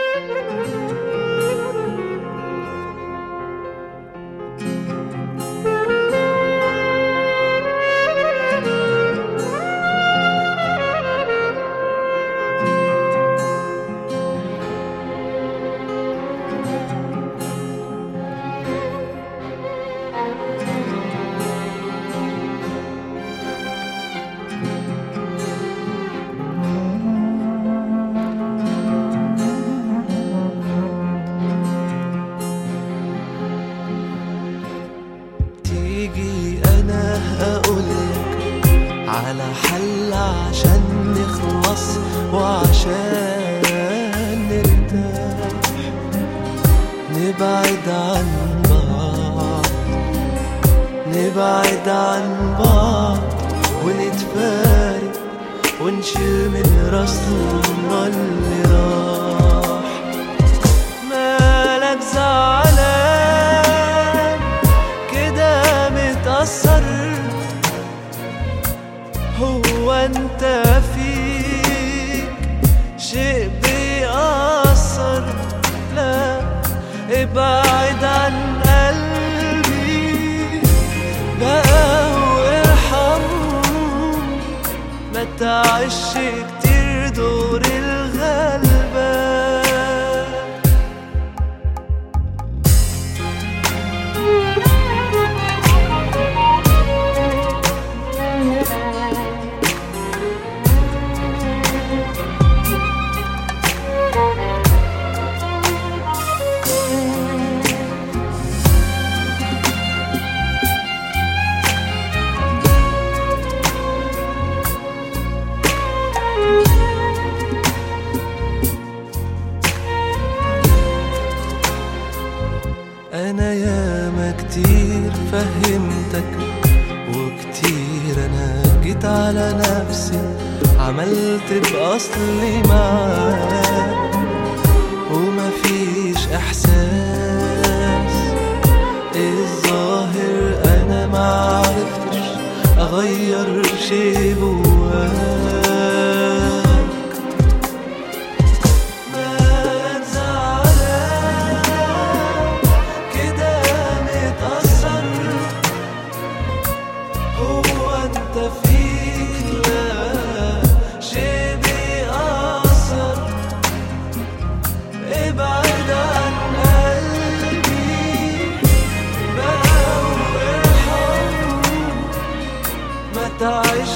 أنا هقولك على حل عشان نخلص وعشان نرتاح، نبعد عن بعض، نبعد عن بعض ونتفارق ونشيل من راسنا اللي راح. مالك زعلان كده متأثر؟ هو انت فيك شيء بيأثر؟ لا، ابعد عن قلبي بقى وارحم، ما تعيش كتير دور الغلبان. أنا ياما كتير فهمتك وكتير أنا جيت على نفسي، عملت بأصلي معاك ومفيش إحساس. الظاهر أنا معرفتش أغير شي جواك. فيك لا شي بيأثر، ابعد عن قلبي بقى وارحم، ما تعيش